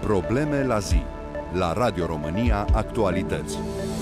Probleme la zi. La Radio România Actualități.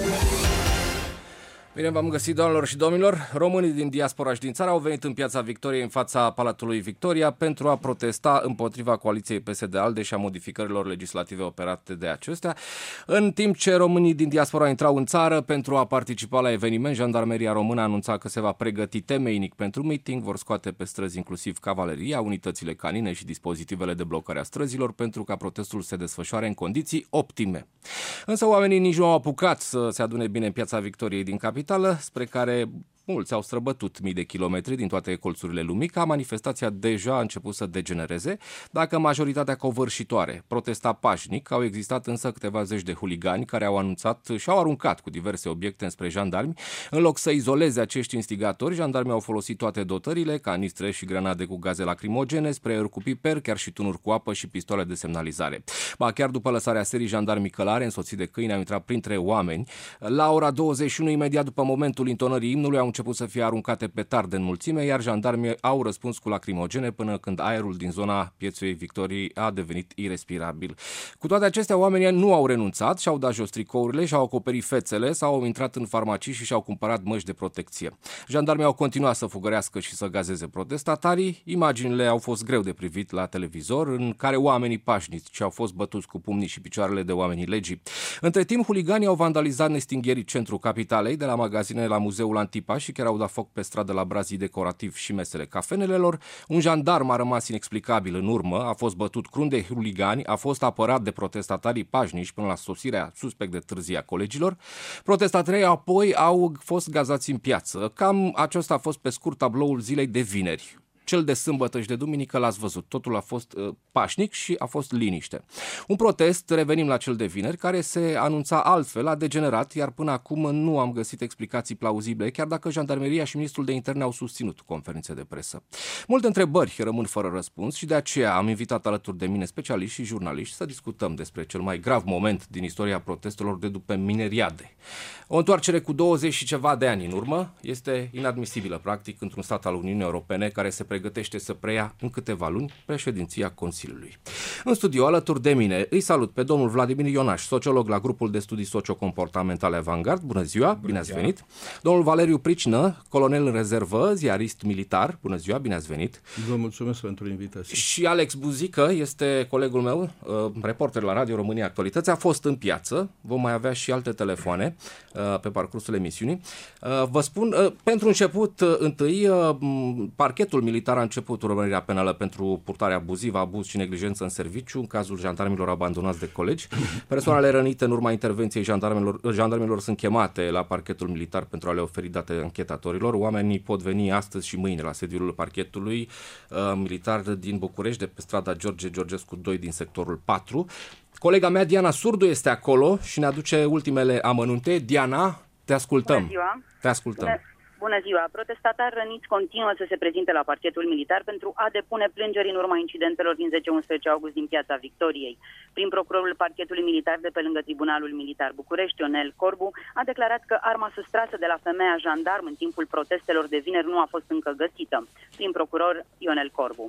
Bine v-am găsit, doamnelor și domnilor. Românii din diaspora și din țară au venit în Piața Victoriei, în fața Palatului Victoria, pentru a protesta împotriva coaliției PSD-ALDE și a modificărilor legislative operate de acestea. În timp ce românii din diaspora intrau în țară pentru a participa la eveniment, Jandarmeria Română a anunțat că se va pregăti temeinic pentru meeting, vor scoate pe străzi inclusiv cavaleria, unitățile canine și dispozitivele de blocare a străzilor pentru ca protestul să se desfășoare în condiții optime. Însă oamenii nici nu au apucat să se adune bine în Piața Victoriei din capitală, spre care mulți au străbătut mii de kilometri din toate colțurile lumii, ca manifestația deja a început să degenereze, dacă majoritatea covârșitoare protesta pașnic, au existat însă câteva zeci de huligani care au anunțat și au aruncat cu diverse obiecte înspre jandarmi. În loc să izoleze acești instigatori, jandarmii au folosit toate dotările, canistre și grenade cu gaze lacrimogene, spray-uri cu piper, chiar și tunuri cu apă și pistoale de semnalizare. Ba chiar după lăsarea serii, jandarmii călare, însoțiți de câini, au intrat printre oameni. La ora 21, imediat după momentul intonării imnului, au început să fie aruncate petarde în mulțime, iar jandarmii au răspuns cu lacrimogene până când aerul din zona Pieței Victoriei a devenit irespirabil. Cu toate acestea, oamenii nu au renunțat, și-au dat jos tricourile, și-au acoperit fețele sau au intrat în farmacii și și-au cumpărat măști de protecție. Jandarmii au continuat să fugărească și să gazeze protestatarii. Imaginile au fost greu de privit la televizor, în care oamenii pașnici au fost bătuți cu pumnii și picioarele de oamenii legii. Între timp, huliganii au vandalizat nestinghierii centrul capitalei, de la magazine la Muzeul Antipa, și chiar au dat foc pe stradă la brazii decorativ și mesele cafenelelor. Un jandarm a rămas inexplicabil în urmă, a fost bătut crunt de huligani, a fost apărat de protestatarii pașnici până la sosirea suspect de târzie a colegilor. Protestatarii apoi au fost gazați în piață. Cam acesta a fost pe scurt tabloul zilei de vineri. Cel de sâmbătă și de duminică l-ați văzut. Totul a fost pașnic și a fost liniște. Un protest, revenim la cel de vineri, care se anunța altfel, a degenerat, iar până acum nu am găsit explicații plauzibile, chiar dacă Jandarmeria și Ministrul de Interne au susținut conferințe de presă. Multe întrebări rămân fără răspuns și de aceea am invitat alături de mine specialiști și jurnaliști să discutăm despre cel mai grav moment din istoria protestelor de după mineriade. O întoarcere cu 20 și ceva de ani în urmă este inadmisibilă, practic, într-un stat al Uniunii Europene care se pregătește să preia în câteva luni președinția Consiliului. În studio, alături de mine, îi salut pe domnul Vladimir Ionaș, sociolog la grupul de studii sociocomportamentale Avangard. Bună ziua, bine ați venit. Domnul Valeriu Pricină, colonel în rezervă, ziarist militar. Bună ziua, bine ați venit. Vă mulțumesc pentru invitație. Și Alex Buzică este colegul meu, reporter la Radio România Actualități, a fost în piață. Vom mai avea și alte telefoane pe parcursul emisiunii. Vă spun, pentru început, întâi, parchetul militar a început urmărirea penală pentru purtare abuzivă, abuz și neglijență în serviciu în cazul jandarmilor abandonați de colegi. Persoanele rănite în urma intervenției jandarmilor sunt chemate la parchetul militar pentru a le oferi date anchetatorilor. Oamenii pot veni astăzi și mâine la sediul parchetului militar din București, de pe strada George Georgescu 2 din sectorul 4. Colega mea, Diana Surdu, este acolo și ne aduce ultimele amănunte. Diana, te ascultăm. Bună ziua. Te ascultăm. Bună ziua. Protestatari răniți continuă să se prezinte la parchetul militar pentru a depune plângeri în urma incidentelor din 10-11 august din Piața Victoriei. Prin procurorul parchetului militar de pe lângă Tribunalul Militar București, Ionel Corbu, a declarat că arma sustrasă de la femeia jandarm în timpul protestelor de vineri nu a fost încă găsită. Prin procuror Ionel Corbu.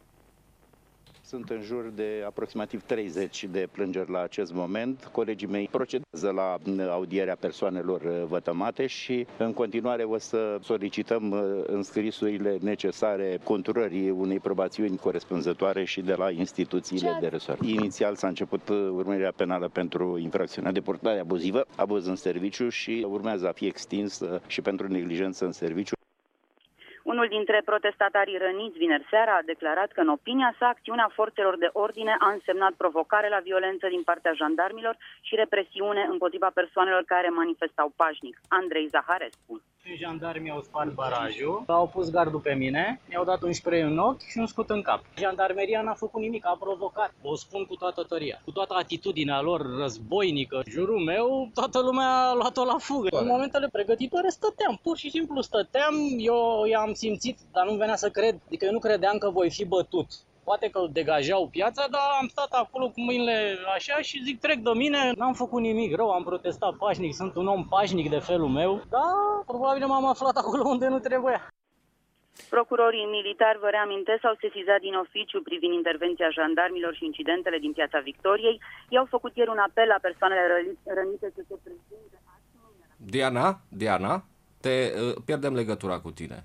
Sunt în jur de aproximativ 30 de plângeri la acest moment. Colegii mei procedează la audierea persoanelor vătămate și în continuare o să solicităm înscrisurile necesare conturării unei probațiuni corespunzătoare și de la instituțiile de resort. Inițial s-a început urmărirea penală pentru infracțiunea de purtare abuzivă, abuz în serviciu, și urmează a fi extins și pentru neglijență în serviciu. Unul dintre protestatarii răniți vineri seara a declarat că, în opinia sa, acțiunea forțelor de ordine a însemnat provocare la violență din partea jandarmilor și represiune împotriva persoanelor care manifestau pașnic. Andrei Zaharescu. Jandarmii au spart barajul, au pus gardul pe mine, mi-au dat un spray în ochi și un scut în cap. Jandarmeria n-a făcut nimic, a provocat. O spun cu toată tăria, cu toată atitudinea lor războinică. Jurul meu, toată lumea a luat-o la fugă. În momentele pregătitoare stăteam, pur și simplu stăteam. Eu i-am simțit, dar nu venea să cred. Adică eu nu credeam că voi fi bătut. Poate că degajau piața, dar am stat acolo cu mâinile așa și zic, trec de mine, n-am făcut nimic rău, am protestat pașnic, sunt un om pașnic de felul meu, dar probabil m-am aflat acolo unde nu trebuia. Procurorii militari, vă reamintesc, s-au sesizat din oficiu privind intervenția jandarmilor și incidentele din Piața Victoriei. I-au făcut ieri un apel la persoanele rănite să se prezinte. Diana, pierdem legătura cu tine.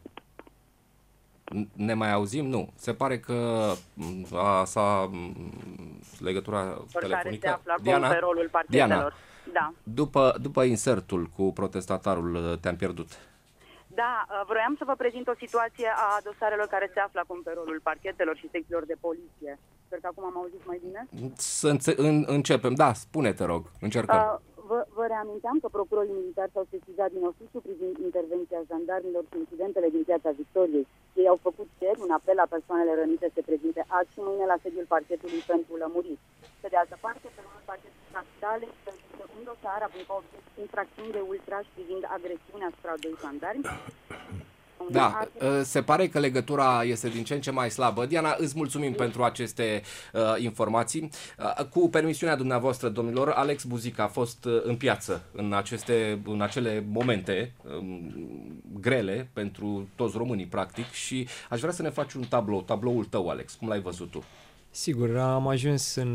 Ne mai auzim? Nu. Se pare că legătura telefonică. Se află acum pe rolul parchetelor. Da. După insertul cu protestatarul te-am pierdut. Da, vroiam să vă prezint o situație a dosarelor care se află acum pe rolul parchetelor și secțiilor de poliție. Sper că acum am auzit mai bine. Începem. Da, spune-te rog. Încercăm. Vă reaminteam că procurorii militari s-au sesizat din oficiu privind intervenția jandarmilor și incidentele din Piața Victoriei. Ei au făcut ieri un apel la persoanele rănite să se prezinte azi și mâine la sediul parchetului pentru lămuriri. Pe de altă parte, pe rolul parchetului capitale, un dosar a avut infracțiuni de ultraj privind agresiunea asupra doi jandarmi. Da, se pare că legătura este din ce în ce mai slabă. Diana, îți mulțumim pentru aceste informații. Cu permisiunea dumneavoastră, domnilor, Alex Buzica a fost în piață în acele momente grele pentru toți românii, practic, și aș vrea să ne faci un tabloul tău, Alex. Cum l-ai văzut tu? Sigur, am ajuns în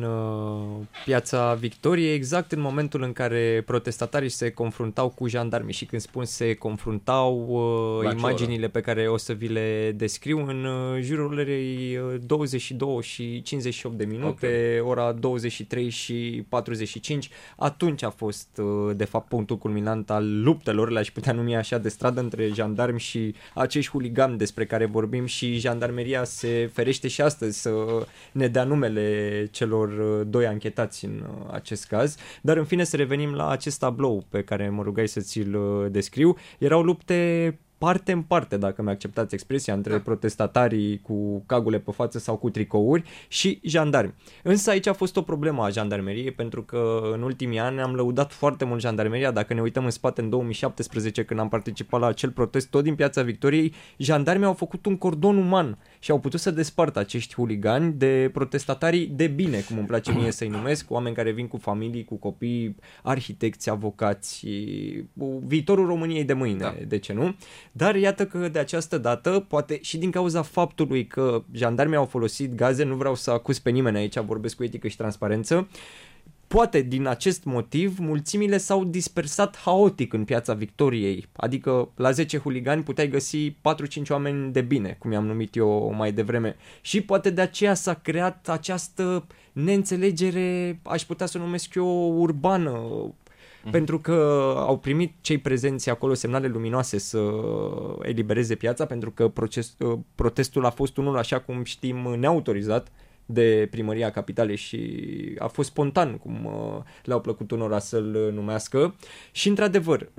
Piața Victoriei exact în momentul în care protestatarii se confruntau cu jandarmii și când spun se confruntau, imaginile pe care o să vi le descriu în jurul orei 22 și 58 de minute, ora 23 și 45, atunci a fost de fapt punctul culminant al luptelor, le-aș putea numi așa, de stradă între jandarmi și acești huligani despre care vorbim, și jandarmeria se ferește și astăzi să ne dea numele celor doi anchetați în acest caz. Dar în fine, să revenim la acest tablou pe care mă rugai să ți-l descriu. Erau lupte parte în parte, dacă mi-acceptați expresia, între protestatarii cu cagule pe față sau cu tricouri și jandarmi. Însă aici a fost o problemă a jandarmeriei, pentru că în ultimii ani am lăudat foarte mult jandarmeria. Dacă ne uităm în spate, în 2017, când am participat la acel protest tot din Piața Victoriei, jandarmii au făcut un cordon uman și au putut să despartă acești huligani de protestatarii de bine, cum îmi place mie să-i numesc, oameni care vin cu familii, cu copii, arhitecți, avocați, viitorul României de mâine, de ce nu? Dar iată că de această dată, poate și din cauza faptului că jandarmii au folosit gaze, nu vreau să acuz pe nimeni aici, vorbesc cu etică și transparență, poate din acest motiv mulțimile s-au dispersat haotic în Piața Victoriei, adică la 10 huligani puteai găsi 4-5 oameni de bine, cum i-am numit eu mai devreme, și poate de aceea s-a creat această neînțelegere, aș putea să o numesc eu, urbană, pentru că au primit cei prezenți acolo semnale luminoase să elibereze piața, pentru că protestul a fost unul, așa cum știm, neautorizat de Primăria Capitalei și a fost spontan, cum le-au plăcut unora să-l numească. Și într-adevăr,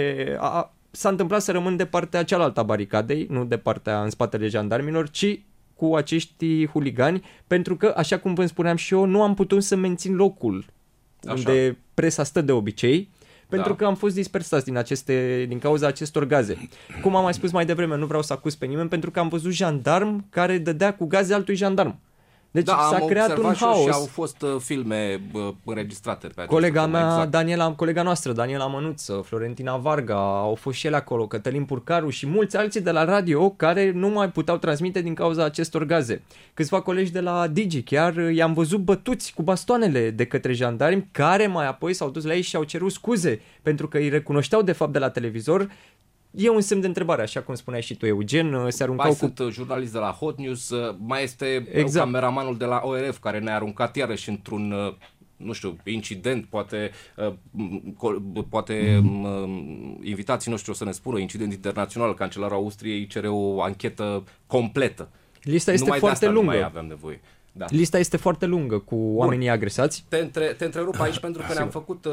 s-a întâmplat să rămân de partea cealaltă a baricadei, nu de partea în spatele jandarmilor, ci cu acești huligani, pentru că, așa cum vă spuneam și eu, nu am putut să mențin locul unde presa stă de obicei, pentru că am fost dispersați din cauza acestor gaze. Cum am mai spus mai devreme, nu vreau să acuz pe nimeni, pentru că am văzut jandarm care dădea cu gaze altui jandarm. Deci s-a creat un haos. Și au fost filme înregistrate pe colega noastră, Daniela Mănuță, Florentina Varga, au fost și ele acolo, Cătălin Purcaru și mulți alții de la radio care nu mai puteau transmite din cauza acestor gaze. Câțiva colegi de la Digi chiar i-am văzut bătuți cu bastoanele de către jandarmi, care mai apoi s-au dus la ei și au cerut scuze, pentru că îi recunoșteau de fapt de la televizor. E un semn de întrebare, așa cum spuneai și tu, Eugen, se aruncau sunt jurnalist de la Hot News, mai este cameramanul de la ORF care ne-a aruncat iarăși într-un, nu știu, incident, poate invitații noștri o să ne spună, incident internațional, cancelarul Austriei cere o anchetă completă. Lista este foarte lungă. Nu mai avem nevoie. Da. Lista este foarte lungă cu oamenii agresați. Te întrerup aici pentru că ne-am făcut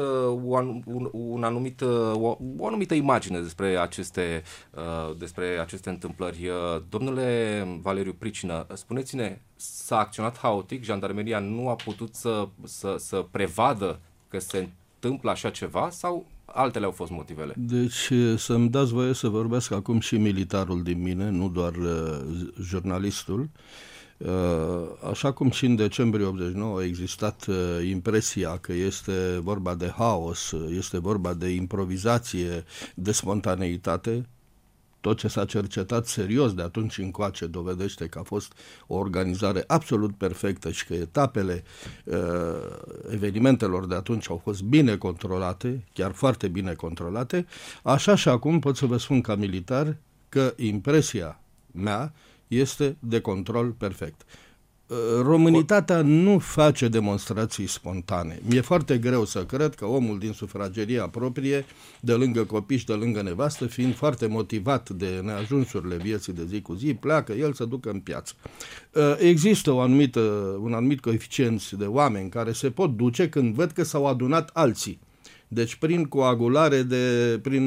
o anumită imagine despre aceste întâmplări. Domnule Valeriu Pricină, spuneți-ne, s-a acționat haotic? Jandarmeria nu a putut să prevadă că se întâmplă așa ceva sau altele au fost motivele? Deci să-mi dați voie să vorbesc acum și militarul din mine, nu doar jurnalistul. Așa cum și în decembrie 89 a existat impresia că este vorba de haos, este vorba de improvizație, de spontaneitate, tot ce s-a cercetat serios de atunci încoace dovedește că a fost o organizare absolut perfectă și că etapele evenimentelor de atunci au fost bine controlate, chiar foarte bine controlate, așa și acum pot să vă spun ca militar că impresia mea este de control perfect. Românitatea nu face demonstrații spontane. Mi-e foarte greu să cred că omul din sufrageria proprie, de lângă copii și de lângă nevastă, fiind foarte motivat de neajunsurile vieții de zi cu zi, pleacă el să ducă în piață. Există un anumit coeficient de oameni care se pot duce când văd că s-au adunat alții. Deci prin coagulare, prin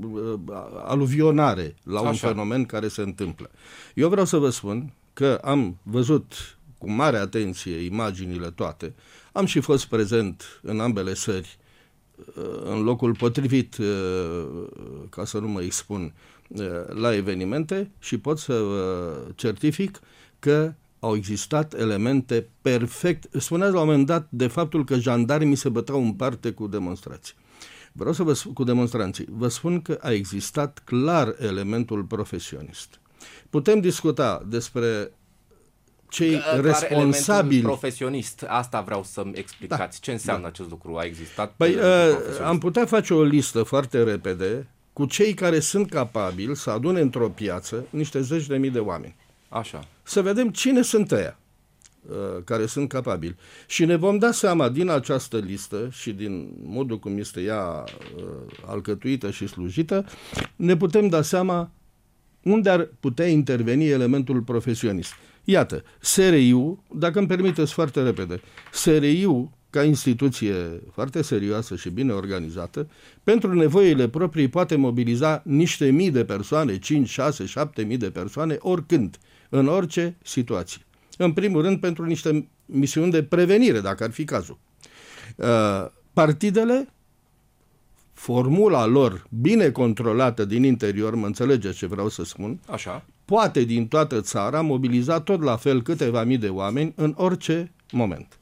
aluvionare la un fenomen care se întâmplă. Eu vreau să vă spun că am văzut cu mare atenție imaginile toate, am și fost prezent în ambele țări, în locul potrivit, ca să nu mă expun, la evenimente și pot să certific că au existat elemente perfect. Spuneați la un moment dat de faptul că jandarmii se băteau în parte cu demonstrații. Vreau să vă spun, cu demonstranții. Vă spun că a existat clar elementul profesionist. Putem discuta despre cei responsabili. Profesionist, asta vreau să-mi explicați. Ce înseamnă acest lucru? A existat? Păi, am putea face o listă foarte repede cu cei care sunt capabili să adune într-o piață niște zeci de mii de oameni. Așa. Să vedem cine sunt ăia care sunt capabili. Și ne vom da seama din această listă și din modul cum este ea alcătuită și slujită, ne putem da seama unde ar putea interveni elementul profesionist. Iată, SRI-ul, dacă îmi permiteți foarte repede, SRI-ul, ca instituție foarte serioasă și bine organizată, pentru nevoile proprii poate mobiliza niște mii de persoane, 5, 6, 7 mii de persoane, oricând, în orice situație. În primul rând, pentru niște misiuni de prevenire, dacă ar fi cazul. Partidele, formula lor bine controlată din interior, mă înțelegeți ce vreau să spun, așa, poate din toată țara mobiliza tot la fel câteva mii de oameni în orice moment.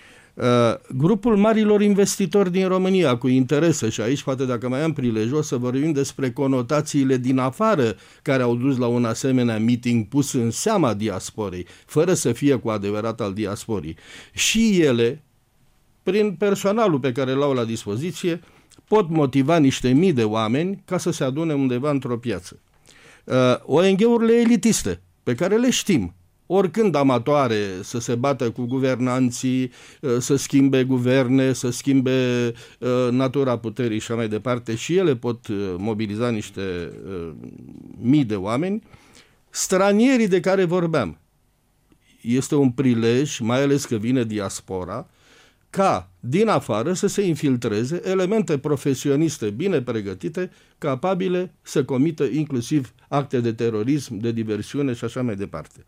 Grupul marilor investitori din România cu interese, și aici poate dacă mai am prilejul să vorbim despre conotațiile din afară care au dus la un asemenea meeting pus în seama diasporei, fără să fie cu adevărat al diasporii. Și ele, prin personalul pe care l-au la dispoziție, pot motiva niște mii de oameni ca să se adune undeva într-o piață. ONG-urile elitiste, pe care le știm, oricând amatoare să se bată cu guvernanții, să schimbe guverne, să schimbe natura puterii și așa mai departe, și ele pot mobiliza niște mii de oameni. Stranierii de care vorbeam, este un prilej, mai ales că vine diaspora, ca din afară să se infiltreze elemente profesioniste bine pregătite, capabile să comită inclusiv acte de terorism, de diversiune și așa mai departe.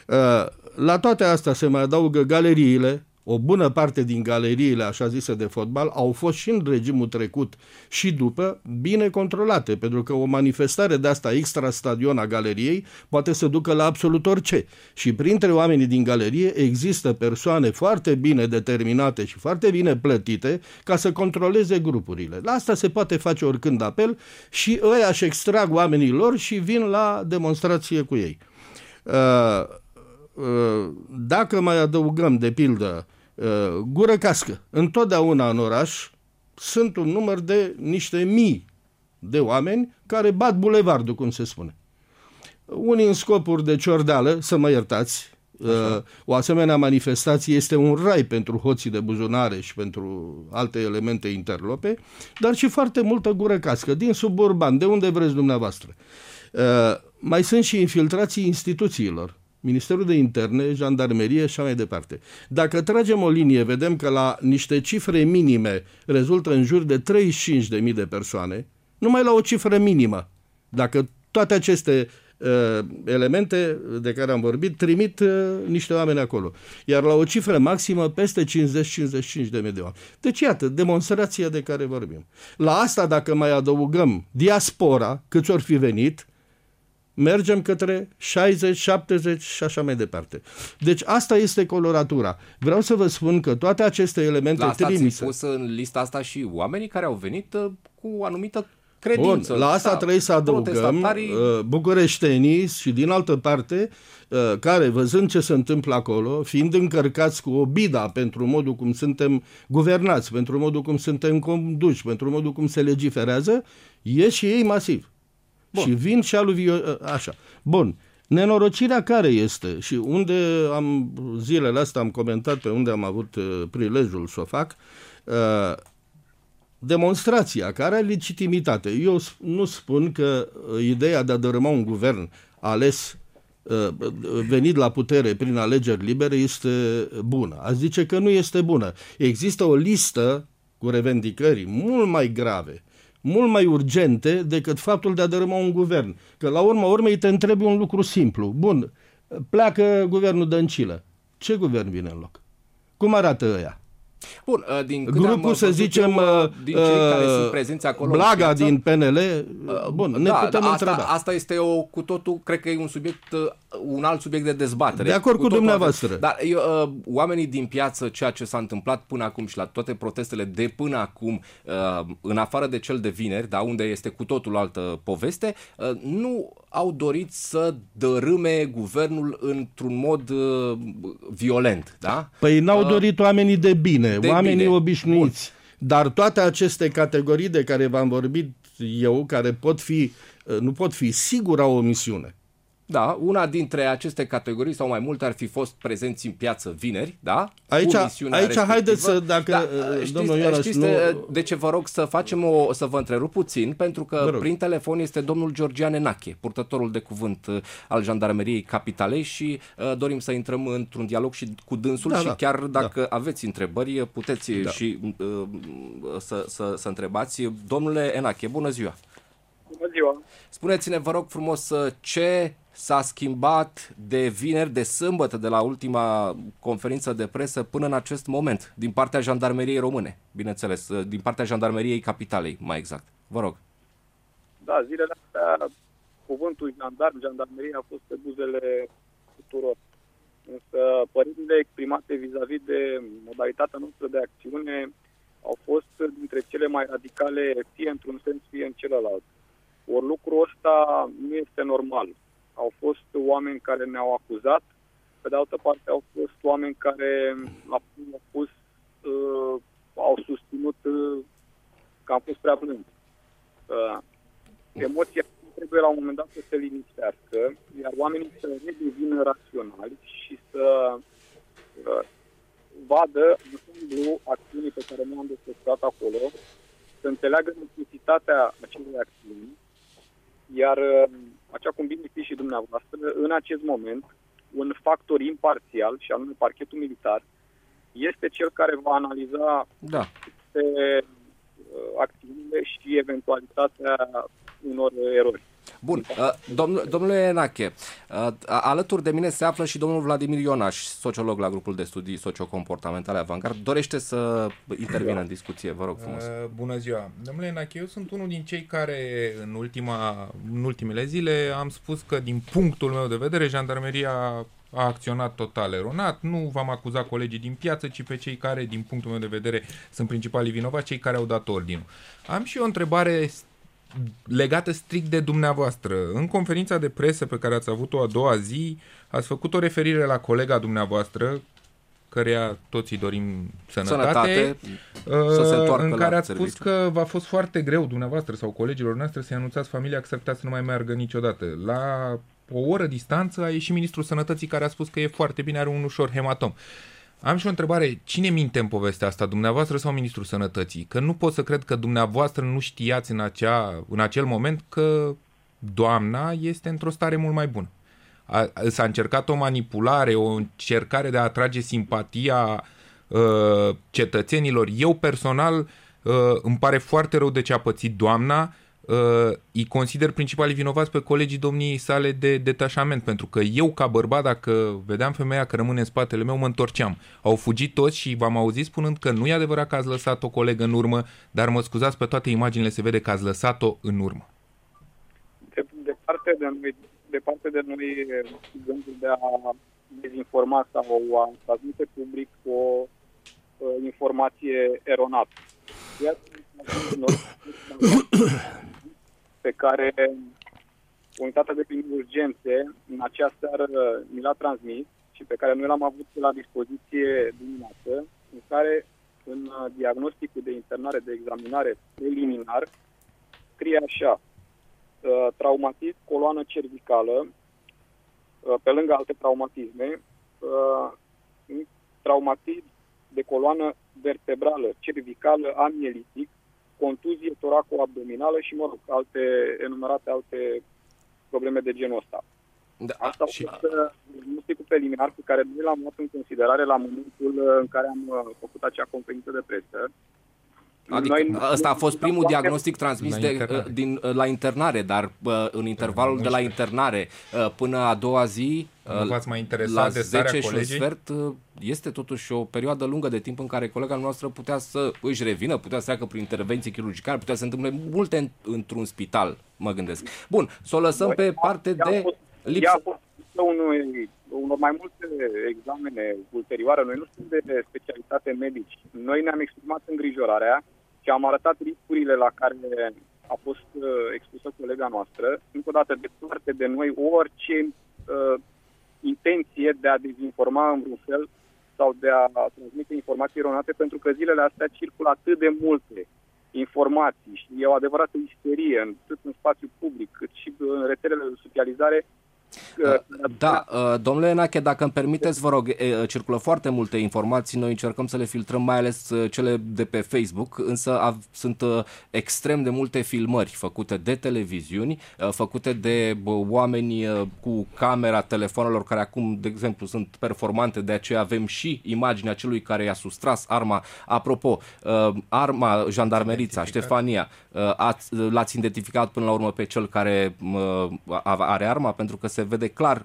La toate astea se mai adaugă galeriile. O bună parte din galeriile, așa zise, de fotbal au fost și în regimul trecut și după bine controlate, pentru că o manifestare de asta extra-stadion a galeriei poate să ducă la absolut orice. Și printre oamenii din galerie există persoane foarte bine determinate și foarte bine plătite ca să controleze grupurile. La asta se poate face oricând apel și ăia își extrag oamenii lor și vin la demonstrație cu ei. Dacă mai adăugăm, de pildă, gură cască, întotdeauna în oraș sunt un număr de niște mii de oameni care bat bulevardul, cum se spune. Unii în scopuri de ciordeală, să mă iertați, o asemenea manifestație este un rai pentru hoții de buzunare și pentru alte elemente interlope, dar și foarte multă gură cască, din suburban, de unde vreți dumneavoastră. Mai sunt și infiltrații instituțiilor. Ministerul de Interne, Jandarmerie și așa mai departe. Dacă tragem o linie, vedem că la niște cifre minime rezultă în jur de 35.000 de persoane, numai la o cifră minimă. Dacă toate aceste elemente de care am vorbit trimit niște oameni acolo. Iar la o cifră maximă peste 50-55 de mii de oameni. Deci iată, demonstrația de care vorbim. La asta, dacă mai adăugăm diaspora, câți ori fi venit, mergem către 60, 70 și așa mai departe. Deci asta este coloratura. Vreau să vă spun că toate aceste elemente la asta trimise... ați pus în lista asta și oamenii care au venit cu o anumită credință. Bun, la asta trebuie să adăugăm bucureștenii și din altă parte care, văzând ce se întâmplă acolo, fiind încărcați cu obida pentru modul cum suntem guvernați, pentru modul cum suntem conduși, pentru modul cum se legiferează, ies și ei masiv. Bun. Și vin și așa. Bun. Nenorocirea care este și unde zilele astea am comentat, pe unde am avut prilejul să o fac, demonstrația care are legitimitate. Eu nu spun că ideea de a dărâma un guvern ales venit la putere prin alegeri libere este bună. Aș zice că nu este bună. Există o listă cu revendicări mult mai grave, mult mai urgente decât faptul de a dărâma un guvern. Că la urma urmei te întrebi un lucru simplu. Bun, pleacă guvernul Dăncilă. Ce guvern vine în loc? Cum arată ăia? Bun, din grupul, să zicem, din cei care sunt prezenți acolo, Blaga din PNL, bun, ne putem întreba. Asta este cu totul, cred că e un subiect, un alt subiect de dezbatere. De acord cu dumneavoastră. Dar oamenii din piață, ceea ce s-a întâmplat până acum și la toate protestele de până acum, în afară de cel de vineri, da, unde este cu totul altă poveste, nu au dorit să dărâme guvernul într-un mod violent, da? Păi n-au dorit oamenii de bine, oamenii obișnuiți. Bun. Dar toate aceste categorii de care v-am vorbit eu, care nu pot fi sigur au o misiune. Da, una dintre aceste categorii sau mai multe ar fi fost prezenți în piață vineri, da? Aici haideți să, dacă domnul Ionas știți de ce vă rog să facem să vă întrerup puțin, pentru că prin telefon este domnul Georgian Enache, purtătorul de cuvânt al Jandarmeriei Capitalei și dorim să intrăm într-un dialog și cu dânsul și chiar dacă aveți întrebări puteți și să întrebați. Domnule Enache, bună ziua! Bună ziua! Spuneți-ne, vă rog frumos, ce s-a schimbat de vineri, de sâmbătă, de la ultima conferință de presă până în acest moment, din partea Jandarmeriei Române, bineînțeles, din partea Jandarmeriei Capitalei, mai exact. Vă rog. Da, zilele astea, cuvântul jandarmerie a fost pe buzele tuturor. Însă părerile exprimate vis-a-vis de modalitatea noastră de acțiune au fost dintre cele mai radicale, fie într-un sens, fie în celălalt. Ori lucrul ăsta nu este normal. Au fost oameni care ne-au acuzat, pe de altă parte au fost oameni care au susținut că am fost prea blând. Emoția trebuie la un moment dat să se liniștească, iar oamenii să redevină raționali și să vadă în acțiunii pe care nu am desfășurat acolo, să înțeleagă necesitatea acelei acțiuni, iar, așa cum bine știți și dumneavoastră, în acest moment, un factor imparțial, și anume parchetul militar, este cel care va analiza acțiunile și eventualitatea unor erori. Bun. Domnule Enache, alături de mine se află și domnul Vladimir Ionaș, sociolog la grupul de studii sociocomportamentale Avangard. Dorește să intervină în discuție, vă rog frumos. Bună ziua. Domnule Enache, eu sunt unul din cei care în ultimele zile am spus că din punctul meu de vedere Jandarmeria a acționat total eronat. Nu v-am acuzat colegii din piață, ci pe cei care, din punctul meu de vedere, sunt principalii vinovați, cei care au dat ordinul. Am și o întrebare legată strict de dumneavoastră. În conferința de presă pe care ați avut-o a doua zi, ați făcut o referire la colega dumneavoastră, căreia toți îi dorim sănătate, în care ați spus că v-a fost foarte greu dumneavoastră sau colegilor noastre să-i anunțați familia că s-ar putea să nu mai meargă niciodată. La o oră distanță a ieșit ministrul sănătății care a spus că e foarte bine, are un ușor hematom. Am și o întrebare. Cine minte în povestea asta, dumneavoastră sau ministrul sănătății? Că nu pot să cred că dumneavoastră nu știați în acel moment că doamna este într-o stare mult mai bună. S-a încercat o manipulare, o încercare de a atrage simpatia cetățenilor. Eu personal îmi pare foarte rău de ce a pățit doamna. Îi consider principalii vinovați pe colegii domniei sale de detașament, pentru că eu, ca bărbat, dacă vedeam femeia că rămâne în spatele meu, mă întorceam. Au fugit toți și v-am auzit spunând că nu e adevărat că ați lăsat o colegă în urmă, dar mă scuzați, pe toate imaginile se vede că ați lăsat-o în urmă. Departe de noi gândul de a dezinforma sau a transmite public o informație eronată. pe care unitatea de primiri urgențe în acea seară mi l-a transmis și pe care noi l-am avut la dispoziție dimineață, în care în diagnosticul de internare, de examinare preliminar, scrie așa: traumatism coloană cervicală, pe lângă alte traumatisme, traumatism de coloană vertebrală cervicală amielitic, contuzie toraco-abdominală și, enumerate alte probleme de genul ăsta. Da, asta a fost diagnosticul preliminar pe care noi l-am luat în considerare la momentul în care am făcut acea conferință de presă. Adică ăsta a fost primul diagnostic transmis la internare, dar în intervalul de la internare până a doua zi, v-ați mai interesat la de starea 10 și un colegii? sfert, este totuși o perioadă lungă de timp în care colega noastră putea să își revină, putea să treacă prin intervenții chirurgicale, putea să se întâmple multe într-un spital, mă gândesc. Bun, să o lăsăm pe parte de lipsă. A fost unor mai multe examene ulterioare. Noi nu suntem de specialitate medici. Noi ne-am exprimat îngrijorarea și am arătat riscurile la care a fost expusă colega noastră. Încă o dată, departe de noi orice intenție de a dezinforma în vreun fel sau de a transmite informații eronate, pentru că zilele astea circulă atât de multe informații și e o adevărată isterie atât în spațiu public cât și în rețelele de socializare. Da, domnule Enache, dacă îmi permiteți, vă rog, circulă foarte multe informații, noi încercăm să le filtrăm, mai ales cele de pe Facebook, însă sunt extrem de multe filmări făcute de televiziuni, făcute de oameni cu camera telefonelor care acum, de exemplu, sunt performante, de aceea avem și imaginea celui care i-a sustras arma. Apropo, arma, jandarmerița, Ștefania, l-ați identificat până la urmă pe cel care are arma, pentru că se vede clar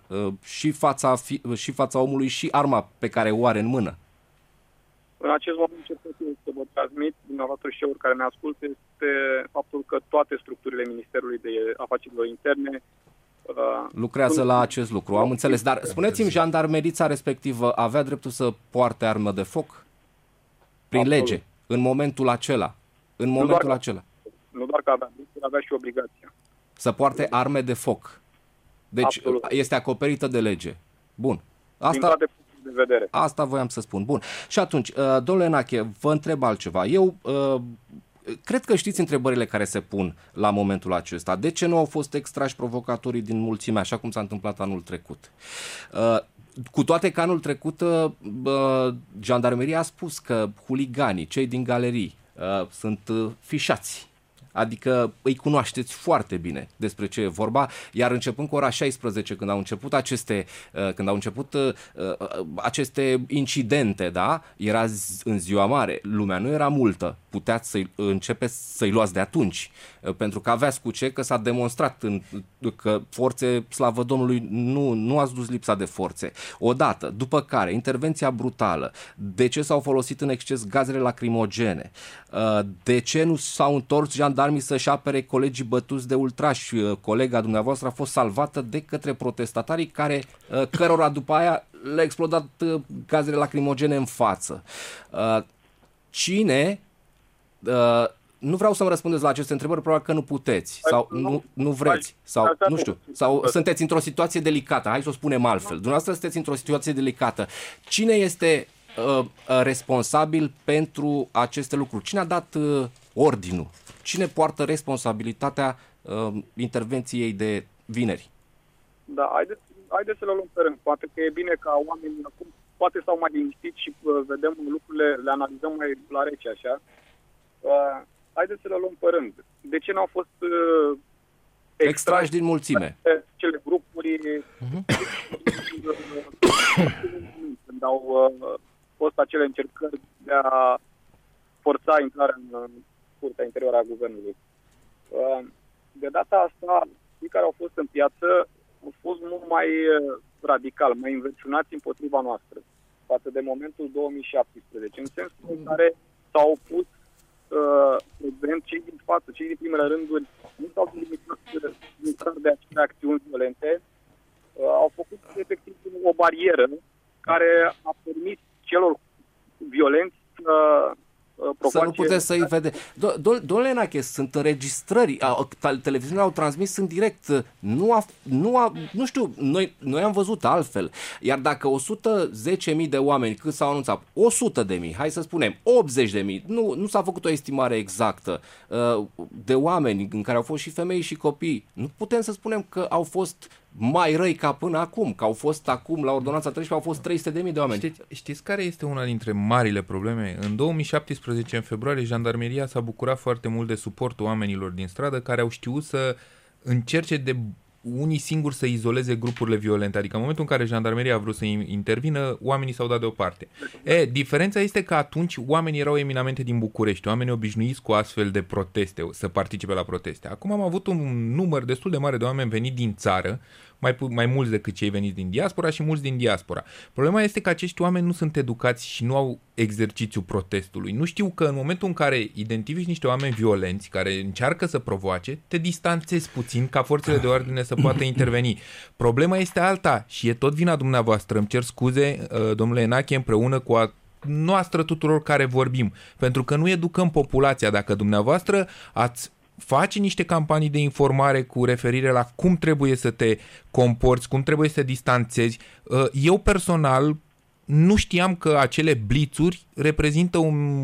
și fața omului și arma pe care o are în mână. În acest moment ce pot să vă transmit dumneavoastră și celor care ne ascultă este faptul că toate structurile Ministerului de Afacerilor Interne lucrează la acest lucru, am înțeles. Dar spuneți-mi, jandarmerița respectivă avea dreptul să poarte armă de foc? Prin lege, în momentul acela. Nu doar că avea și obligația. Să poarte arme de foc. Deci absolut. Este acoperită de lege. Bun. Asta voiam să spun. Bun. Și atunci, domnule Enache, vă întreb altceva. Eu cred că știți întrebările care se pun la momentul acesta. De ce nu au fost extrași provocatorii din mulțime, așa cum s-a întâmplat anul trecut? Cu toate că anul trecut jandarmeria a spus că huliganii, cei din galerii, sunt fișați. Adică îi cunoașteți foarte bine despre ce e vorba, iar începând cu ora 16, când au început aceste incidente, da, era în ziua mare, lumea nu era multă, puteați să-i luați de atunci, pentru că aveați cu ce, că s-a demonstrat că forțe, slavă Domnului, nu ați dus lipsa de forțe. Odată, după care, intervenția brutală, de ce s-au folosit în exces gazele lacrimogene, de ce nu s-au întors jandarmii să-și apere colegii bătuți de ultrași. Colega dumneavoastră a fost salvată de către protestatarii cărora după aia le-a explodat gazele lacrimogene în față. Cine... Nu vreau să-mi răspundeți la aceste întrebări, probabil că nu puteți sau nu vreți sau nu știu, sau sunteți într-o situație delicată. Hai să o spunem altfel. Dumneavoastră sunteți într-o situație delicată. Cine este responsabil pentru aceste lucruri? Cine a dat ordinul? Cine poartă responsabilitatea intervenției de vineri? Da, haideți să le luăm pe rând. Poate că e bine ca oamenii acum, poate s-au mai liniștit și vedem lucrurile, le analizăm mai la rece, așa. Haideți să le luăm pe rând. De ce n-au fost extrași din mulțime? Cele grupuri când au fost acele încercări de a forța intrarea în curtea interioară a guvernului. De data asta, cei care au fost în piață au fost mult mai radical, mai inversionați împotriva noastră față de momentul 2017, în sensul în care s-au opus cei din față, cei din primele rânduri, nu s-au limitat de aceste acțiuni violente, au făcut efectiv o barieră care a permis celor violenți să provoace... Să nu puteți să-i vedeți. Domnule Enache, sunt înregistrări. Televiziunile au transmis în direct. Nu știu, noi am văzut altfel. Iar dacă 110.000 de oameni, cât s-au anunțat, 100.000, hai să spunem, 80.000, nu s-a făcut o estimare exactă de oameni în care au fost și femei și copii, nu putem să spunem că au fost mai răi ca până acum, că au fost acum la ordonanța 13 au fost 300.000 de oameni. Știți care este una dintre marile probleme? În 2017, în februarie, jandarmeria s-a bucurat foarte mult de suportul oamenilor din stradă care au știut să încerce de unii singuri să izoleze grupurile violente. Adică în momentul în care jandarmeria a vrut să intervină, oamenii s-au dat deoparte. Diferența este că atunci oamenii erau eminamente din București, oamenii obișnuiți cu astfel de proteste, să participe la proteste. Acum am avut un număr destul de mare de oameni veniți din țară, mai mulți decât cei veniți din diaspora și mulți din diaspora. Problema este că acești oameni nu sunt educați și nu au exercițiul protestului. Nu știu că în momentul în care identifici niște oameni violenți care încearcă să provoace, te distanțezi puțin ca forțele de ordine să poată interveni. Problema este alta și e tot vina dumneavoastră. Îmi cer scuze, domnule Enache, împreună cu noastră tuturor care vorbim, pentru că nu educăm populația. Dacă dumneavoastră ați face niște campanii de informare cu referire la cum trebuie să te comporți, cum trebuie să te distanțezi. Eu personal nu știam că acele blițuri reprezintă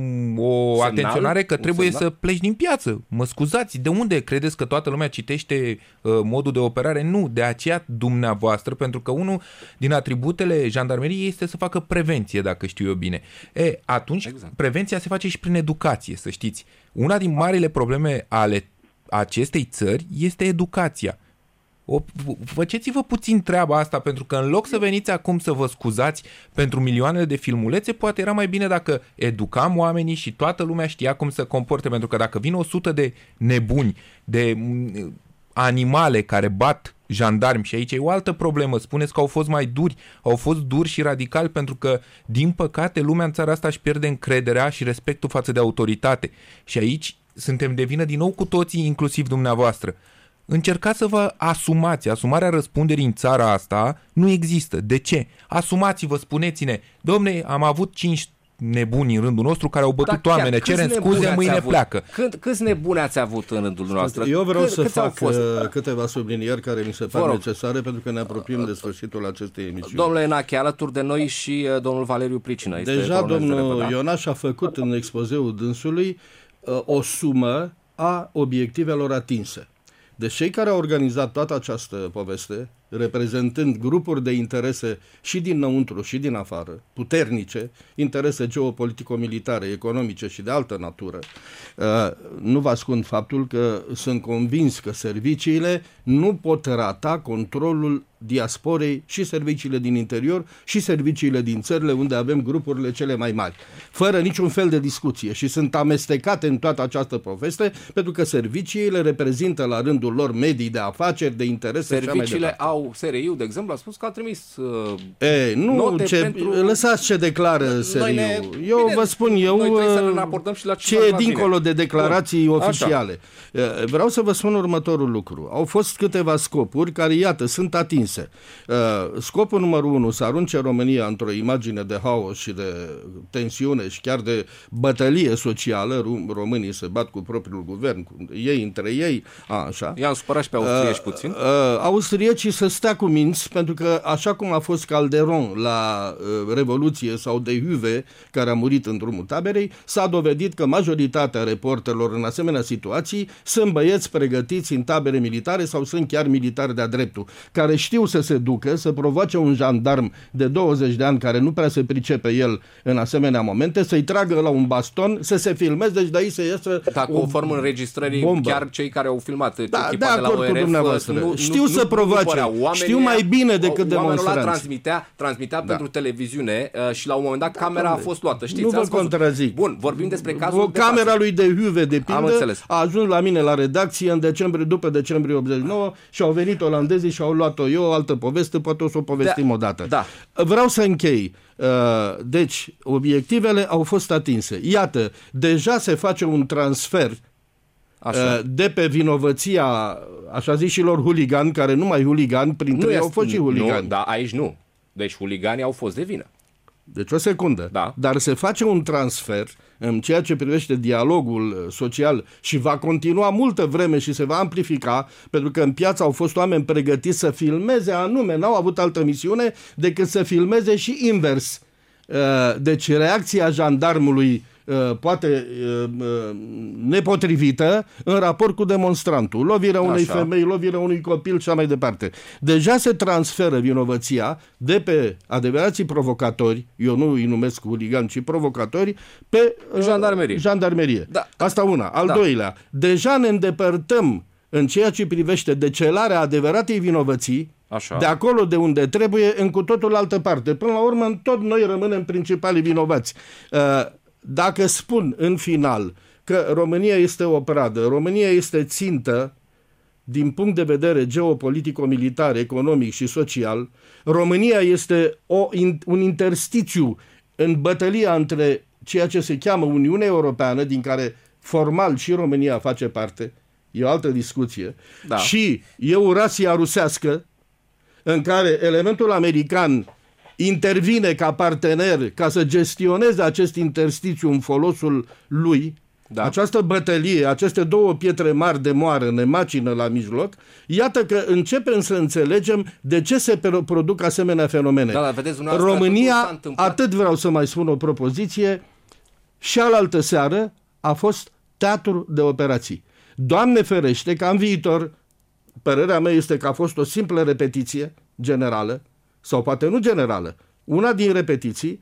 o atenționare că trebuie să pleci din piață. Mă scuzați, de unde credeți că toată lumea citește modul de operare? Nu, de aceea dumneavoastră, pentru că unul din atributele jandarmeriei este să facă prevenție, dacă știu eu bine. Atunci prevenția se face și prin educație, să știți. Una din marile probleme ale acestei țări este educația. Faceți-vă puțin treaba asta, pentru că în loc să veniți acum să vă scuzați pentru milioanele de filmulețe, poate era mai bine dacă educam oamenii și toată lumea știa cum să comporte, pentru că dacă vin 100 de nebuni, de animale care bat jandarmi, și aici e o altă problemă, spuneți că au fost mai duri, au fost duri și radicali, pentru că, din păcate, lumea în țara asta își pierde încrederea și respectul față de autoritate. Și aici suntem de vină din nou cu toții, inclusiv dumneavoastră. Încercați să vă asumați. Asumarea răspunderii în țara asta nu există. De ce? Asumați-vă, spuneți-ne, domne, am avut 5 nebuni în rândul nostru care au bătut oameni, ne cerem scuze, mâine pleacă. Câți nebuni ați avut în rândul nostru? Eu vreau să fac câteva sublinieri care mi se par necesare, pentru că ne apropiem de sfârșitul acestei emisiuni. Domnule Enache, alături de noi și domnul Valeriu Pricină. Deja domnul Ionaș a făcut în expozeul dânsului o sumă a obiectivelor atinse. Deci cei care au organizat toată această poveste, reprezentând grupuri de interese și dinăuntru și din afară, puternice, interese geopolitico-militare, economice și de altă natură, nu vă ascund faptul că sunt convins că serviciile nu pot rata controlul diasporei și serviciile din interior și serviciile din țările unde avem grupurile cele mai mari, fără niciun fel de discuție, și sunt amestecate în toată această poveste, pentru că serviciile reprezintă la rândul lor medii de afaceri, de interese. Serviciile au, SRI-ul, de exemplu, a spus că a trimis lăsați ce declară SRI-ul. Eu vă spun, ce e dincolo de declarații oficiale. Vreau să vă spun următorul lucru. Au fost câteva scopuri care, iată, sunt atinse. Scopul numărul 1, să arunce România într-o imagine de haos și de tensiune și chiar de bătălie socială. Românii se bat cu propriul guvern, cu ei între ei, așa. I-am supărat și pe austrieci puțin. Austriecii să stea cu minți, pentru că așa cum a fost Calderon la Revoluție sau de Huve, care a murit în drumul taberei, s-a dovedit că majoritatea reporterilor în asemenea situații sunt băieți pregătiți în tabere militare sau sunt chiar militari de-a dreptul, care știu să se ducă, să provoace un jandarm de 20 de ani care nu prea se pricepe el în asemenea momente, să-i tragă la un baston, să se filmeze, deci de aici să iasă conform înregistrării bombă. Chiar cei care au filmat, de acord cu dumneavoastră. Știu să provoace, știu mai bine decât demonstranți. Transmitea pentru televiziune și la un moment dat camera a fost luată. Știți, nu vă contrazic. Bun, vorbim despre cazul camera lui de Huve, de pildă, a ajuns la mine la redacție în decembrie, după decembrie 89, și au venit olandezii și au luat-o. Eu o altă poveste, poate o să o povestim odată. Da. Vreau să închei. Deci, obiectivele au fost atinse. Iată, deja se face un transfer de pe vinovăția, așa zișilor, huligani, care nu mai huligani, printre ei au fost și huligani. Da, aici nu. Deci huliganii au fost de vină. Deci o secundă. Da. Dar se face un transfer în ceea ce privește dialogul social și va continua multă vreme și se va amplifica, pentru că în piață au fost oameni pregătiți să filmeze anume, n-au avut altă misiune decât să filmeze și invers. Deci reacția jandarmului poate nepotrivită în raport cu demonstrantul. Lovirea unei femei, lovirea unui copil și așa mai departe. Deja se transferă vinovăția de pe adevărații provocatori, eu nu îi numesc huligani, ci provocatori, pe jandarmerie. Da. Asta una. Al doilea, deja ne îndepărtăm în ceea ce privește decelarea adevăratei vinovății, de acolo de unde trebuie, în cu totul altă parte. Până la urmă, tot noi rămânem principalii vinovați. Dacă spun în final că România este o pradă, România este țintă din punct de vedere geopolitico-militar, economic și social, România este un interstițiu în bătălia între ceea ce se cheamă Uniunea Europeană, din care formal și România face parte, e o altă discuție, și Eurasia rusească, în care elementul american intervine ca partener ca să gestioneze acest interstițiu în folosul lui. Această bătălie, aceste două pietre mari de moară ne macină la mijloc. Iată că începem să înțelegem de ce se produc asemenea fenomene. Vedeți, România, atât vreau să mai spun o propoziție, și alaltă seară a fost teatru de operații. Doamne ferește ca în viitor, părerea mea este că a fost o simplă repetiție generală, sau poate nu generală, una din repetiții,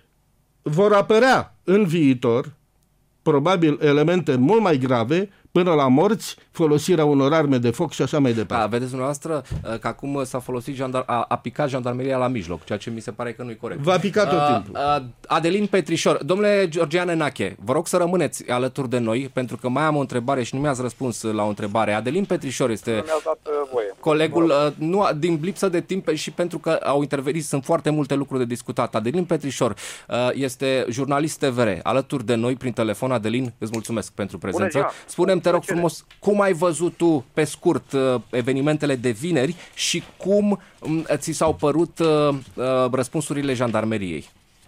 vor apărea în viitor probabil elemente mult mai grave, până la morți, folosirea unor arme de foc și așa mai departe. Vedeți dumneavoastră că acum s-a folosit a picat jandarmeria la mijloc, ceea ce mi se pare că nu-i corect. Va pica tot timpul. Adelin Petrișor, domnule Georgian Enache, vă rog să rămâneți alături de noi, pentru că mai am o întrebare și nu mi-ați răspuns la o întrebare. Adelin Petrișor este colegul, nu din lipsă de timp și pentru că au intervenit, sunt foarte multe lucruri de discutat. Adelin Petrișor este jurnalist TVR, alături de noi prin telefon. Adelin, îți mulțumesc pentru prezență. Spune-mi, te rog frumos, cum ai văzut tu, pe scurt, evenimentele de vineri și cum ți s-au părut răspunsurile jandarmeriei?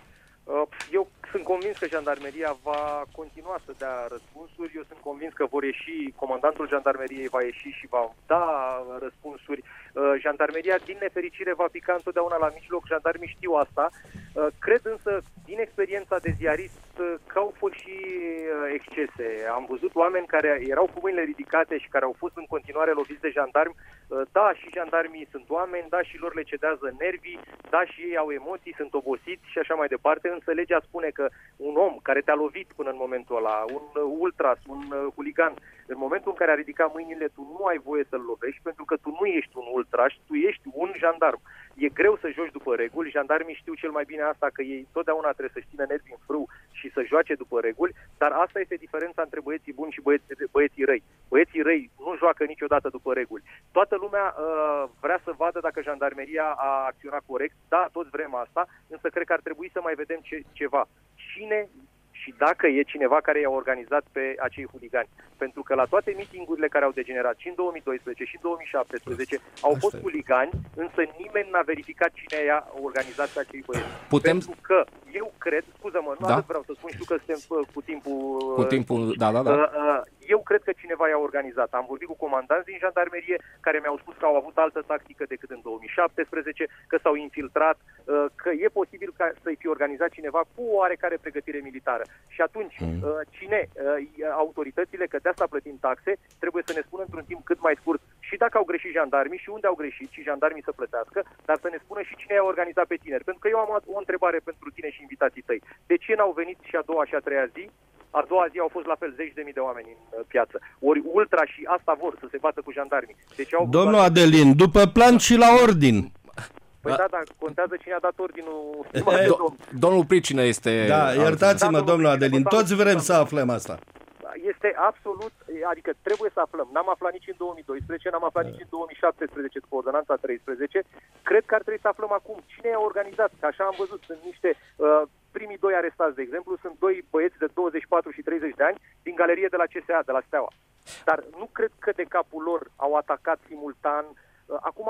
Eu sunt convins că jandarmeria va continua să dea răspunsuri. Eu sunt convins că vor ieși, comandantul jandarmeriei va ieși și va da răspunsuri. Jandarmeria, din nefericire, va pica întotdeauna la mijloc. Jandarmii știu asta. Cred însă, din experiența de ziarist, că au fost și excese. Am văzut oameni care erau cu mâinile ridicate și care au fost în continuare loviți de jandarmi. Da, și jandarmii sunt oameni, da, și lor le cedează nervii, da, și ei au emoții, sunt obosiți și așa mai departe, însă legea spune că un om care te-a lovit până în momentul ăla, un ultras, un huligan, în momentul în care a ridicat mâinile, tu nu ai voie să-l lovești, pentru că tu nu ești un ultraș, tu ești un jandarm. E greu să joci după reguli, jandarmii știu cel mai bine asta, că ei totdeauna trebuie să-și țină nervii în frâu și să joace după reguli, dar asta este diferența între băieții buni și băieții răi. Băieții răi nu joacă niciodată după reguli. Toată lumea vrea să vadă dacă jandarmeria a acționat corect, da, toți vrem asta, însă cred că ar trebui să mai vedem ceva. Cine și dacă e cineva care i-a organizat pe acei huligani. Pentru că la toate mitingurile care au degenerat și în 2012 și în 2017 au fost huligani, însă nimeni n-a verificat cine i-a organizat pe acei băieți. Pentru că eu cred, scuză-mă, nu atât vreau să spun, știu că suntem cu timpul... Da. Eu cred că cineva i-a organizat. Am vorbit cu comandanți din jandarmerie care mi-au spus că au avut altă tactică decât în 2017, că s-au infiltrat, că e posibil ca să-i fi organizat cineva cu oarecare pregătire militară. Și atunci, cine, autoritățile, că de asta plătim taxe, trebuie să ne spună într-un timp cât mai scurt și dacă au greșit jandarmii și unde au greșit și jandarmii să plătească, dar să ne spună și cine i-a organizat pe tineri. Pentru că eu am o întrebare pentru tine și invitații tăi. De ce n-au venit și a doua și a treia zi? A doua zi au fost la fel 10.000 de oameni în piață. Ori ultra și asta vor, să se bată cu jandarmii. Deci Domnul Adelin, după plan și la ordin. Păi da, contează cine a dat ordinul. Domnul Pricină este... Da, iertați-mă, domnul Adelin, toți vrem să aflăm asta. Este absolut, adică trebuie să aflăm. N-am aflat nici în 2012, n-am aflat nici în 2017 după ordonanța 13. Cred că ar trebui să aflăm acum cine i-a organizat. Așa am văzut, sunt niște... primii doi arestați, de exemplu, sunt doi băieți de 24 și 30 de ani din galerie de la CSA, de la Steaua. Dar nu cred că de capul lor au atacat simultan. Acum, sunt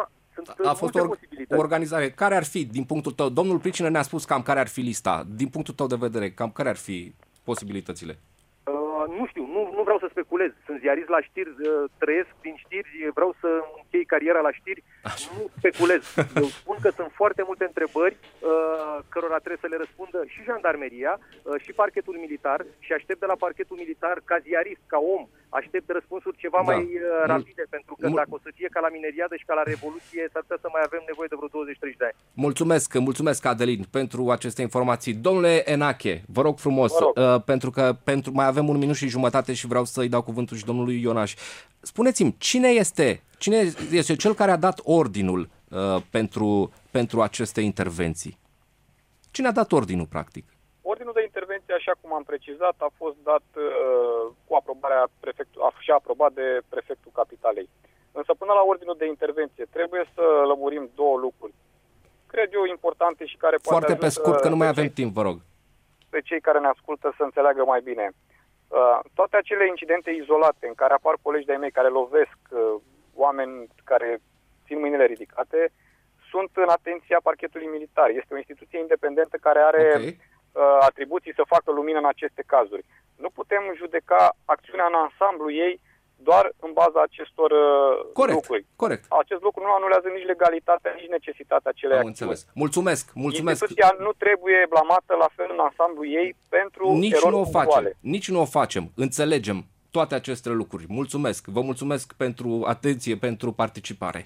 a fost o organizare. Care ar fi, din punctul tău, domnul Pricină ne-a spus cam care ar fi lista, din punctul tău de vedere, cam care ar fi posibilitățile? Nu știu, nu vreau să speculez. Sunt ziarist la știri, trăiesc din știri, vreau să închei cariera la știri, nu speculez. Eu spun că sunt foarte multe întrebări cărora trebuie să le răspundă și jandarmeria și parchetul militar și aștept de la parchetul militar, ca ziarist, ca om, aștept răspunsuri ceva mai rapide, pentru că dacă o să fie ca la mineriadă și ca la Revoluție, s-ar putea să mai avem nevoie de vreo 20-30 de ani. Mulțumesc, Adelin, pentru aceste informații. Domnule Enache, vă rog frumos, pentru că mai avem un minut și jumătate și vreau să-i dau cuvântul și domnului Ionaș. Spuneți-mi, cine este cel care a dat ordinul pentru aceste intervenții? Cine a dat ordinul, practic? Ordinul de intervenție, așa cum am precizat, a fost dat cu aprobarea și aprobat de prefectul Capitalei. Însă până la ordinul de intervenție trebuie să lămurim două lucruri. Cred eu importante și care poate foarte pe scurt, că nu mai avem timp, vă rog. Pe cei care ne ascultă să înțeleagă mai bine. Toate acele incidente izolate în care apar colegi de-ai mei care lovesc oameni care țin mâinile ridicate sunt în atenția parchetului militar. Este o instituție independentă care are atribuții să facă lumină în aceste cazuri. Nu putem judeca acțiunea în ansamblu ei doar în baza acestor lucruri. Corect. Acest lucru nu anulează nici legalitatea, nici necesitatea acelei acțiuni. Înțeles. Mulțumesc. Instituția nu trebuie blamată la fel în ansamblu ei pentru erori punctuale. Nici nu o facem. Înțelegem toate aceste lucruri. Mulțumesc. Vă mulțumesc pentru atenție, pentru participare.